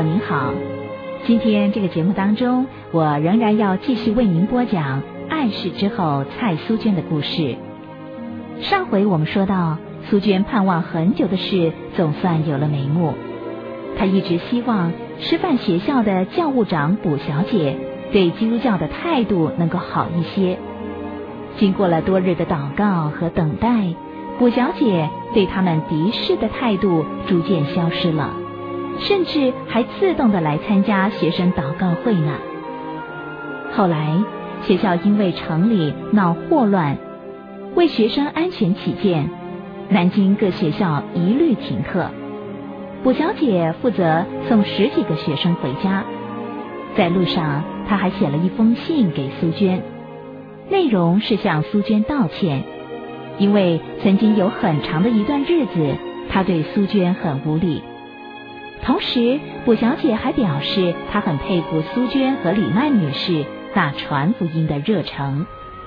友您好，今天这个节目当中，我仍然要继续为您播讲暗示之后蔡苏娟的故事。上回我们说到，苏娟盼望很久的事总算有了眉目，她一直希望师范学校的教务长卜小姐对基督教的态度能够好一些。经过了多日的祷告和等待，卜小姐对他们敌视的态度逐渐消失了，甚至还自动的来参加学生祷告会呢。后来学校因为城里闹霍乱，为学生安全起见，南京各学校一律停课。卜小姐负责送10几个学生回家，在路上她还写了一封信给苏娟，内容是向苏娟道歉，因为曾经有很长的一段日子她对苏娟很无礼。同时卜小姐还表示她很佩服苏娟和李曼女士那传福音的热诚。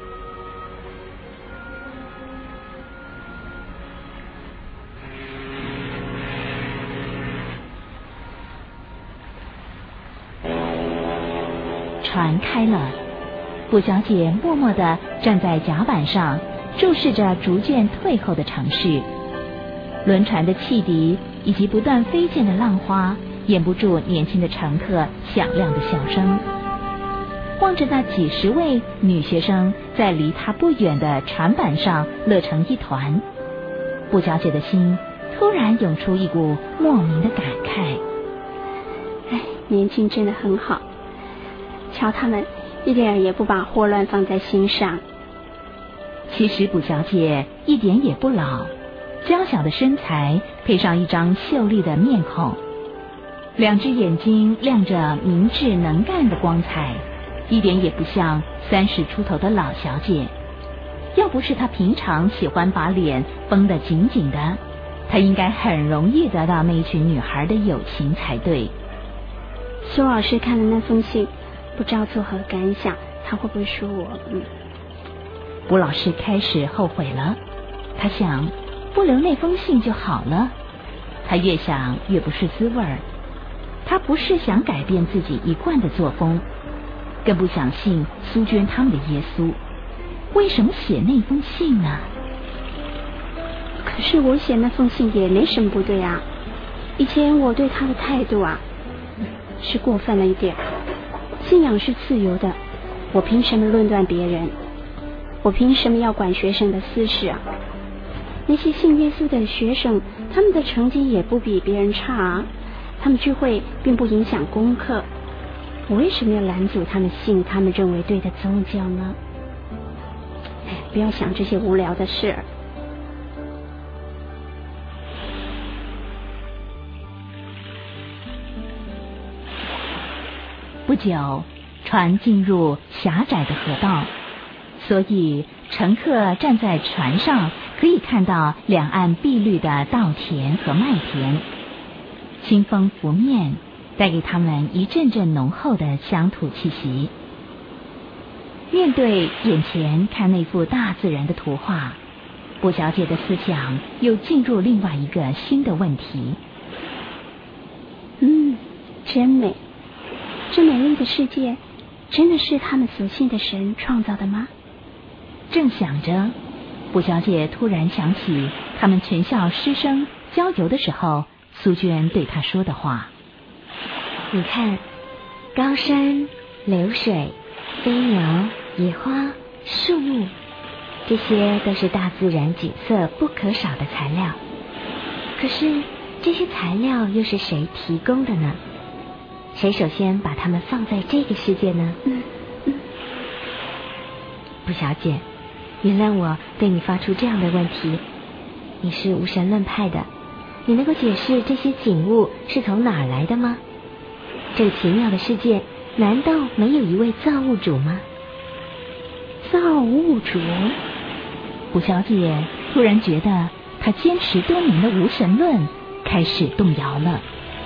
船开了，卜小姐默默地站在甲板上，注视着逐渐退后的城市。轮船的汽笛以及不断飞溅的浪花掩不住年轻的乘客响亮的笑声。望着那几十位女学生在离她不远的船板上乐成一团，卜小姐的心突然涌出一股莫名的感慨。 年轻真的很好，瞧他们一点也不把霍乱放在心上。 其实卜小姐一点也不老，娇小的身材配上一张秀丽的面孔，2只眼睛亮着明智能干的光彩，一点也不像30出头的老小姐。要不是她平常喜欢把脸绷得紧紧的，她应该很容易得到那一群女孩的友情才对。 苏老师看了那封信，不知道作何感想，他会不会说我？ 卜老师开始后悔了，他想不留那封信就好了。他越想越不是滋味儿，他不是想改变自己一贯的作风，更不想信苏娟他们的耶稣。为什么写那封信呢？ 可是我写那封信也没什么不对啊。以前我对他的态度是过分了一点。信仰是自由的，我凭什么论断别人？我凭什么要管学生的私事啊？那些信耶稣的学生，他们的成绩也不比别人差啊，他们聚会并不影响功课，我为什么要拦阻他们信他们认为对的宗教呢？不要想这些无聊的事。 不久，船进入狭窄的河道，所以乘客站在船上可以看到两岸碧绿的稻田和麦田。清风拂面，带给他们一阵阵浓厚的乡土气息。面对眼前看那幅大自然的图画，卜小姐的思想又进入另外一个新的问题。 真美。这美丽的世界真的是他们所信的神创造的吗？ 正想着，卜小姐突然想起他们全校师生郊游的时候，苏娟对她说的话。 你看，高山、流水、飞鸟、野花、树木，这些都是大自然景色不可少的材料。可是这些材料又是谁提供的呢？谁首先把它们放在这个世界呢？卜小姐，原谅我对你发出这样的问题。你是无神论派的，你能够解释这些景物是从哪儿来的吗？这个奇妙的世界难道没有一位造物主吗？ 造物主？ 卜小姐突然觉得她坚持多年的无神论开始动摇了。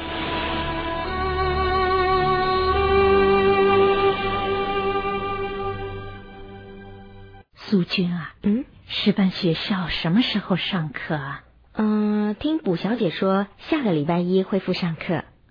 苏娟啊，师范学校什么时候上课啊？ 听卜小姐说下个礼拜1恢复上课。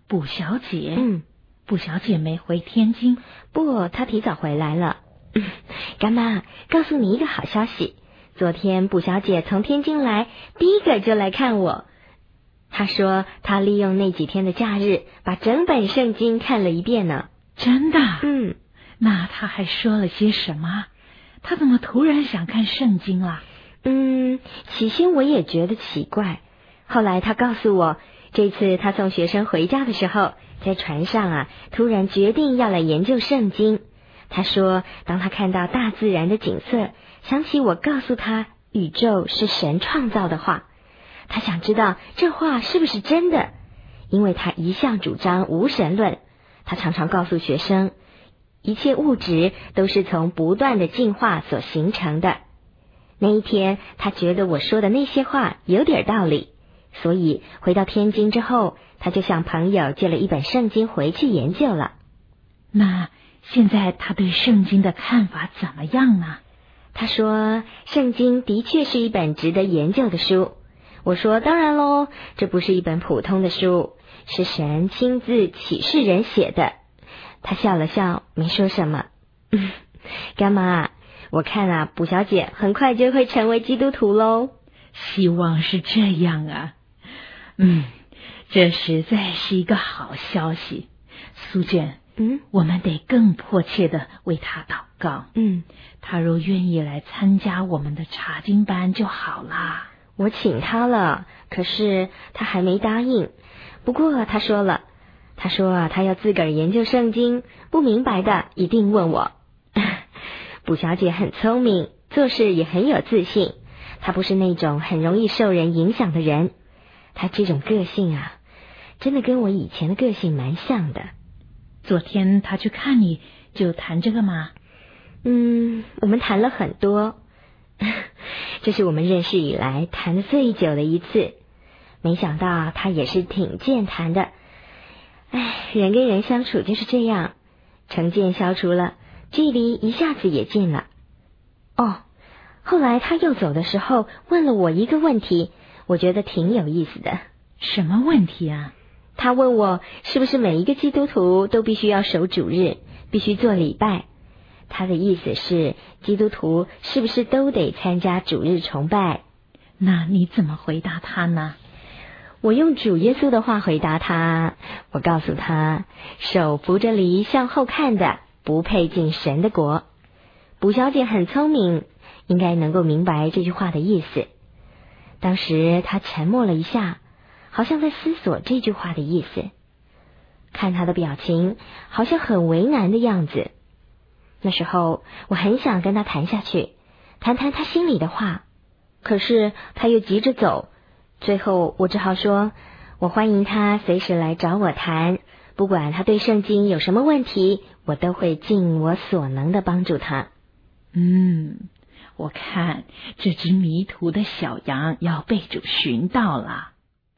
卜小姐？ 卜小姐没回天津？ 不，她提早回来了。干妈，告诉你一个好消息，昨天卜小姐从天津来，第一个就来看我。她说她利用那几天的假日，把整本圣经看了一遍呢。 真的？那她还说了些什么？她怎么突然想看圣经了？ 起先我也觉得奇怪，后来她告诉我，这次她送学生回家的时候，在船上突然决定要来研究圣经。她说当她看到大自然的景色，想起我告诉她宇宙是神创造的话，她想知道这话是不是真的，因为她一向主张无神论。她常常告诉学生，一切物质都是从不断的进化所形成的。那一天她觉得我说的那些话有点道理，所以回到天津之后，她就向朋友借了一本圣经回去研究了。 那现在她对圣经的看法怎么样呢？ 她说圣经的确是一本值得研究的书。我说当然咯，这不是一本普通的书，是神亲自启示人写的。她笑了笑，没说什么。干妈，我看卜小姐很快就会成为基督徒咯。 希望是这样啊。这实在是一个好消息。苏娟，我们得更迫切的为她祷告。她若愿意来参加我们的查经班就好啦。 我请她了，可是她还没答应。不过她说了，她说她要自个儿研究圣经，不明白的一定问我。卜小姐很聪明，做事也很有自信，她不是那种很容易受人影响的人。她这种个性真的跟我以前的个性蛮像的。 昨天她去看你，就谈这个吗？ 我们谈了很多。这是我们认识以来谈的最久的一次。没想到她也是挺健谈的。人跟人相处就是这样，成见消除了，距离一下子也近了。后来她又走的时候问了我一个问题，我觉得挺有意思的。 什么问题啊？ 她问我是不是每一个基督徒都必须要守主日，必须做礼拜。她的意思是基督徒是不是都得参加主日崇拜？ 那你怎么回答她呢？ 我用主耶稣的话回答她，我告诉她，手扶着犁向后看的不配进神的国。卜小姐很聪明，应该能够明白这句话的意思。当时她沉默了一下，好像在思索这句话的意思。看她的表情，好像很为难的样子。那时候我很想跟她谈下去，谈谈她心里的话，可是她又急着走。最后我只好说，我欢迎她随时来找我谈，不管她对圣经有什么问题，我都会尽我所能的帮助她。 我看这只迷途的小羊要被主寻到了。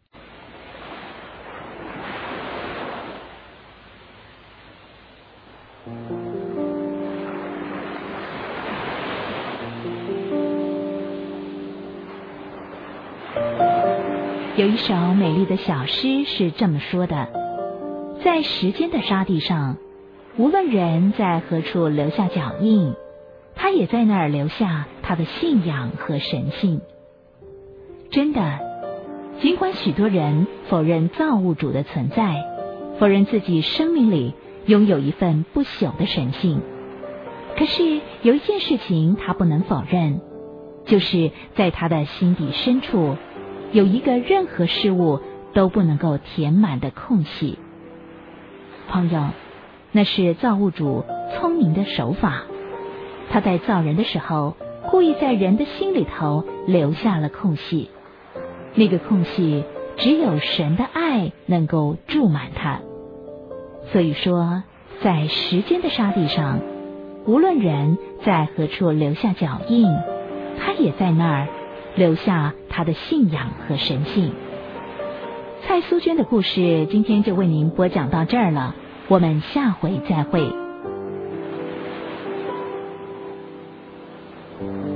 有一首美丽的小诗是这么说的：在时间的沙地上，无论人在何处留下脚印，他也在那儿留下他的信仰和神性。真的，尽管许多人否认造物主的存在，否认自己生命里拥有一份不朽的神性，可是有一件事情他不能否认，就是在他的心底深处有一个任何事物都不能够填满的空隙。朋友，那是造物主聪明的手法。他在造人的时候，故意在人的心里头留下了空隙。那个空隙，只有神的爱能够注满它。所以说，在时间的沙地上，无论人在何处留下脚印，他也在那儿留下他的信仰和神性。蔡苏娟的故事今天就为您播讲到这儿了，我们下回再会。